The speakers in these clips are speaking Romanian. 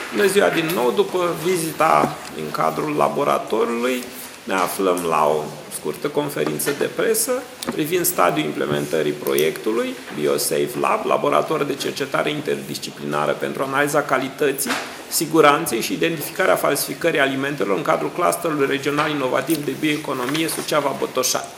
Bună ziua din nou! După vizita în cadrul laboratorului, ne aflăm la o scurtă conferință de presă privind stadiul implementării proiectului BioSafe Lab, laborator de cercetare interdisciplinară pentru analiza calității, siguranței și identificarea falsificării alimentelor în cadrul clusterului regional inovativ de bioeconomie Suceava-Botoșani.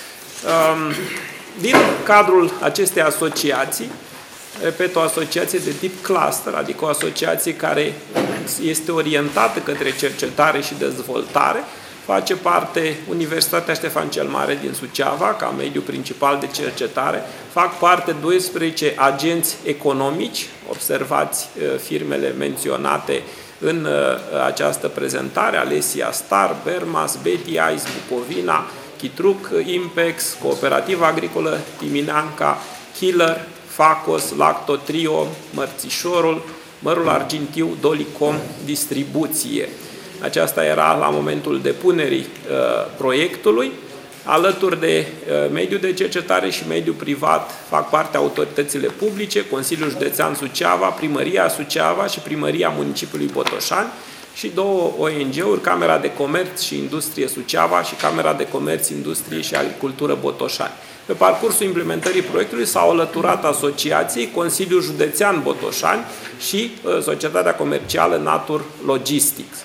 Din cadrul acestei asociații, repet, o asociație de tip cluster, adică o asociație care este orientată către cercetare și dezvoltare, face parte Universitatea Ștefan cel Mare din Suceava, ca mediu principal de cercetare, fac parte 12 agenți economici, observați firmele menționate în această prezentare, Alesia Star, Bermas, Betty Ice, Bucovina, Chitruc, Impex, Cooperativa Agricolă Timineanca, Killer, Facos, Lactotrio, Mărțișorul, Mărul Argintiu, Dolicom, Distribuție. Aceasta era la momentul depunerii proiectului. Alături de mediul de cercetare și mediul privat fac parte autoritățile publice, Consiliul Județean Suceava, Primăria Suceava și Primăria Municipiului Botoșani și două ONG-uri, Camera de Comerț și Industrie Suceava și Camera de Comerț, Industrie și Agricultură Botoșani. Pe parcursul implementării proiectului s-au alăturat asociației Consiliul Județean Botoșani și Societatea Comercială Natur Logistics.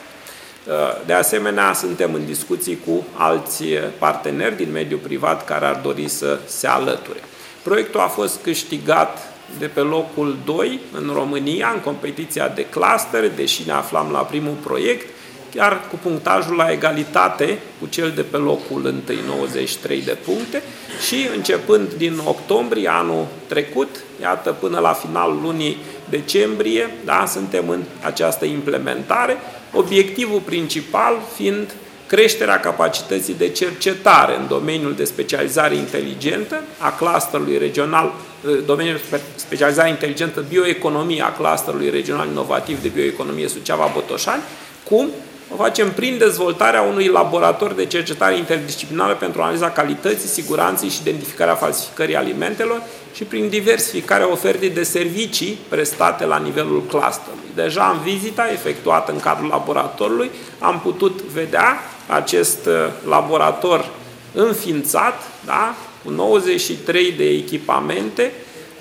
De asemenea, suntem în discuții cu alți parteneri din mediul privat care ar dori să se alăture. Proiectul a fost câștigat de pe locul 2 în România, în competiția de cluster, deși ne aflam la primul proiect, chiar cu punctajul la egalitate cu cel de pe locul 1, 93 de puncte, și începând din octombrie anul trecut, iată, până la finalul lunii decembrie, da, suntem în această implementare, obiectivul principal fiind creșterea capacității de cercetare în domeniul de specializare inteligentă a clusterului regional, domeniul de specializare inteligentă bioeconomie a clusterului regional inovativ de bioeconomie Suceava-Botoșani, cum o facem prin dezvoltarea unui laborator de cercetare interdisciplinară pentru analiza calității, siguranței și identificarea falsificării alimentelor și prin diversificarea ofertei de servicii prestate la nivelul clusterului. Deja în vizita efectuată în cadrul laboratorului am putut vedea acest laborator înființat, da, cu 93 de echipamente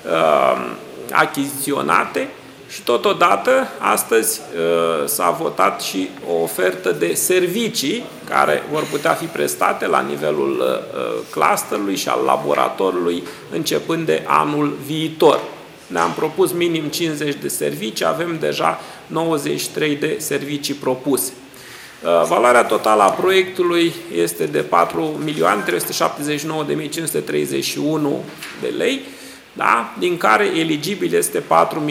achiziționate. Și totodată, astăzi s-a votat și o ofertă de servicii care vor putea fi prestate la nivelul clusterului și al laboratorului începând de anul viitor. Ne-am propus minim 50 de servicii, avem deja 93 de servicii propuse. Valoarea totală a proiectului este de 4.379.531 de lei, da? Din care eligibil este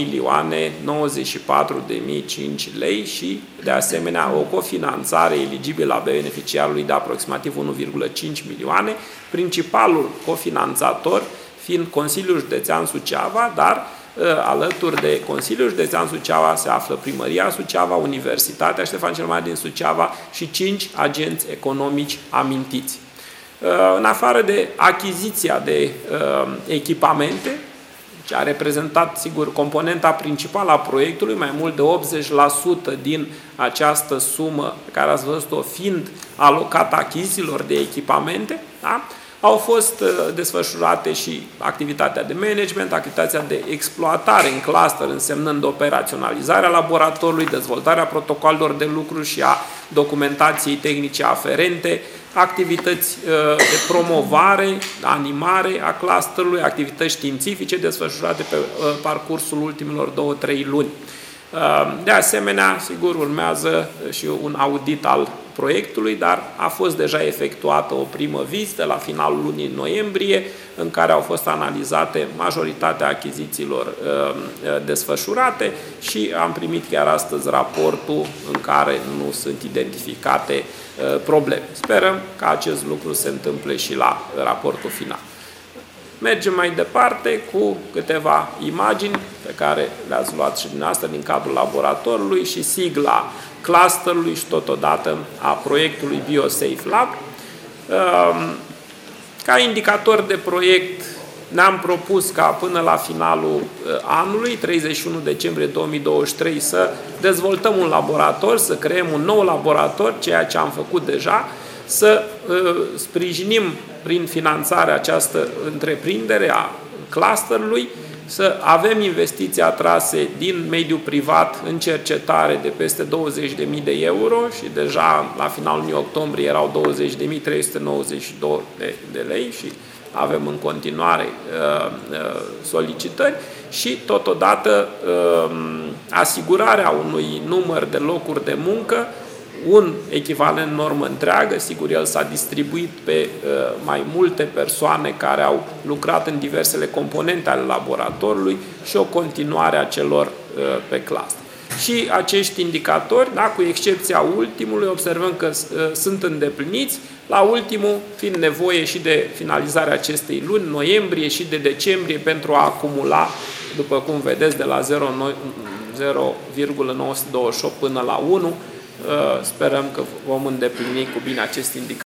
4.094.005 lei și, de asemenea, o cofinanțare eligibilă a beneficiarului de aproximativ 1,5 milioane, principalul cofinanțator fiind Consiliul Județean Suceava, dar alături de Consiliul Județean Suceava se află Primăria Suceava, Universitatea Ștefan cel Mare din Suceava și 5 agenți economici amintiți. În afară de achiziția de echipamente, ce a reprezentat, sigur, componenta principală a proiectului, mai mult de 80% din această sumă pe care ați văzut-o fiind alocată achizițiilor de echipamente, da? Au fost desfășurate și activitatea de management, activitatea de exploatare în cluster, însemnând operaționalizarea laboratorului, dezvoltarea protocolelor de lucru și a documentației tehnice aferente, activități de promovare, animare a clusterului, activități științifice desfășurate pe parcursul ultimilor 2-3 luni. De asemenea, sigur, urmează și un audit al proiectului, dar a fost deja efectuată o primă vizită la finalul lunii noiembrie, în care au fost analizate majoritatea achizițiilor desfășurate și am primit chiar astăzi raportul în care nu sunt identificate probleme. Sperăm că acest lucru se întâmple și la raportul final. Mergem mai departe cu câteva imagini pe care le-ați luat și dumneavoastră din cadrul laboratorului și sigla clusterului și totodată a proiectului BioSafe Lab. Ca indicator de proiect Ne-am propus ca până la finalul anului, 31 decembrie 2023, să dezvoltăm un laborator, să creăm un nou laborator, ceea ce am făcut deja, să sprijinim prin finanțarea această întreprindere a clusterului, să avem investiții atrase din mediul privat în cercetare de peste 20.000 de euro și deja la finalul lunii octombrie erau 20.392 de lei și avem în continuare solicitări și totodată asigurarea unui număr de locuri de muncă, un echivalent normă întreagă, sigur el s-a distribuit pe mai multe persoane care au lucrat în diversele componente ale laboratorului și o continuare a celor pe clasă. Și acești indicatori, da, cu excepția ultimului, observăm că sunt îndepliniți, la ultimul fiind nevoie și de finalizarea acestei luni, noiembrie și de decembrie, pentru a acumula, după cum vedeți, de la 0,928 până la 1, sperăm că vom îndeplini cu bine acest indicator.